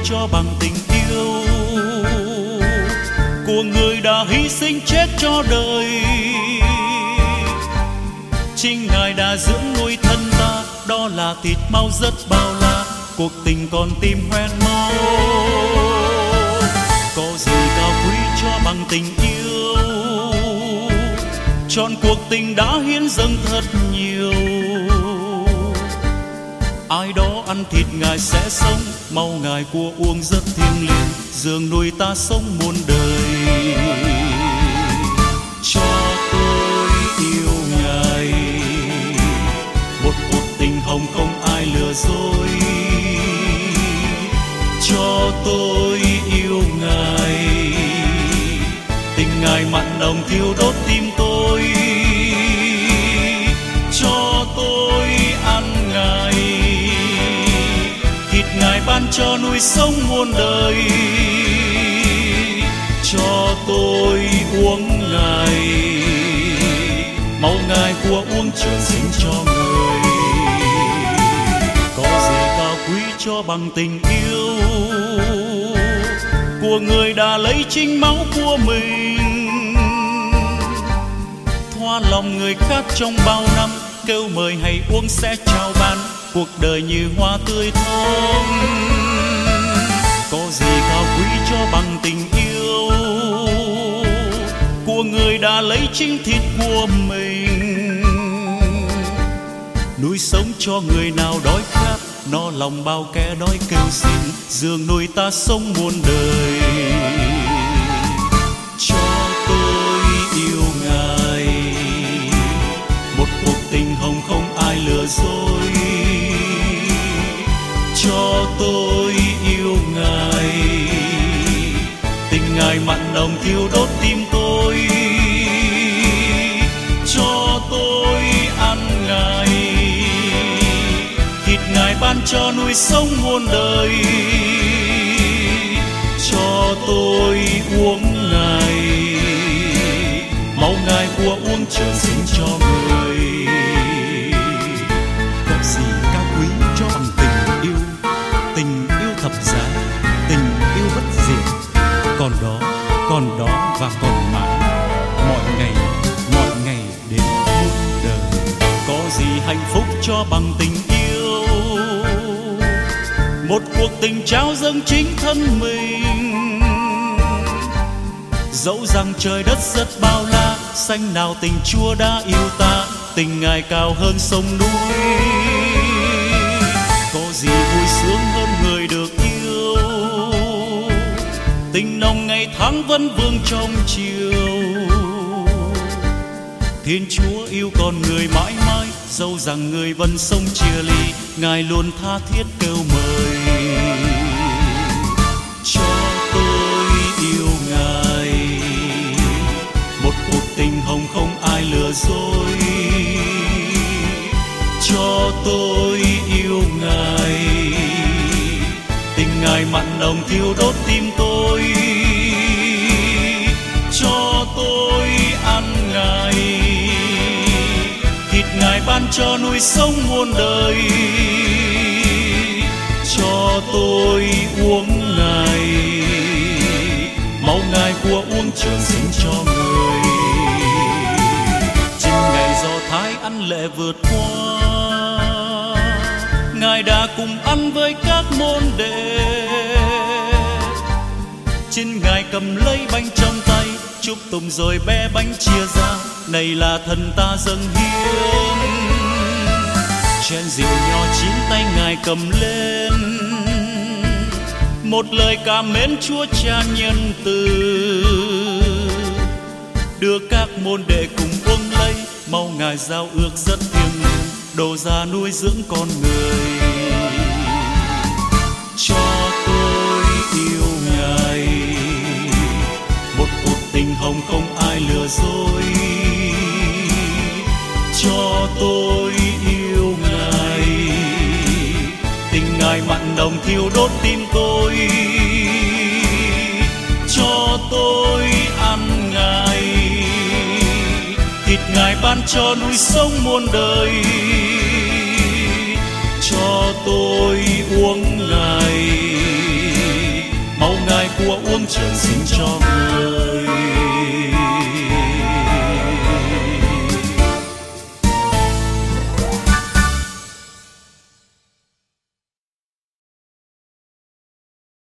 cho bằng tình yêu của người đã hy sinh chết cho đời. Chính Ngài đã dưỡng nuôi thân ta, đó là thịt máu rất bao la, cuộc tình còn tim hoen máu. Có gì cao quý cho bằng tình yêu, trọn cuộc tình đã hiến dâng thật nhiều. Ai đó ăn thịt Ngài sẽ sống, máu Ngài của uống rất thiêng liêng, dường nuôi ta sống muôn đời. Cho tôi yêu Ngài, một cuộc tình hồng không ai lừa dối. Cho tôi yêu Ngài, tình Ngài mặn nồng thiêu đốt tim tôi. Cho tôi ăn Ngài, thịt Ngài ban cho nuôi sống muôn đời. Cho tôi uống Ngài, máu Ngài của uống trường sinh cho người. Có gì cao quý cho bằng tình yêu của người đã lấy chính máu của mình, thoa lòng người khác trong bao năm, kêu mời hãy uống sẽ trao ban cuộc đời như hoa tươi thơm. Có gì cao quý cho bằng tình yêu của người đã lấy chính thịt của mình, nuôi sống cho người nào đói khát, no lòng bao kẻ đói kêu xin, dường nuôi ta sống muôn đời. Cho tôi yêu Ngài, một cuộc tình hồng không ai lừa dối. Cho tôi yêu Ngài, tình Ngài mặn nồng thiêu đốt tim tôi. Cho tôi ăn Ngài, thịt Ngài ban cho nuôi sống muôn đời. Cho tôi uống Ngài, máu Ngài của uống trường sinh cho người. Có gì cao quý cho bằng tình yêu, tình yêu thập giá, tình yêu bất diệt, còn đó và còn mãi, mọi ngày đến muôn đời. Có gì hạnh phúc cho bằng tình yêu, một cuộc tình trao dâng chính thân mình. Dẫu rằng trời đất rất bao la, xanh nào tình Chúa đã yêu ta, tình Ngài cao hơn sông núi. Có gì vui sướng hơn người được yêu, tình nồng ngày tháng vẫn vương trong chiều. Thiên Chúa yêu con người mãi mãi, dẫu rằng người vẫn sống chia ly, Ngài luôn tha thiết kêu mời. Cho tôi yêu Ngài, một cuộc tình hồng không ai lừa dối. Cho tôi yêu Ngài, tình Ngài mặn nồng thiêu đốt tim tôi. Cho tôi ăn Ngài, thịt Ngài ban cho nuôi sống muôn đời. Cho tôi uống Ngài, máu Ngài của uống trường sinh cho người. Trên ngày Do Thái ăn lễ vượt qua, Ngài đã cùng ăn với các môn đệ. Trên Ngài cầm lấy bánh trong tay, chúc tụng rồi bé bánh chia ra, này là thân ta dâng hiến. Chén rượu nho chín tay Ngài cầm lên, một lời cảm mến Chúa Cha nhân từ. Đưa các môn đệ cùng uống lấy, mau Ngài giao ước rất thiêng liêng, đổ ra nuôi dưỡng con người. Cho tôi yêu Ngài, một cuộc tình hồng không ai lừa dối. Cho tôi yêu Ngài, tình Ngài mặn nồng thiêu đốt tim tôi. Cho tôi ăn Ngài, thịt Ngài ban cho nuôi sống muôn đời. Cho tôi uống Ngài, trường xin cho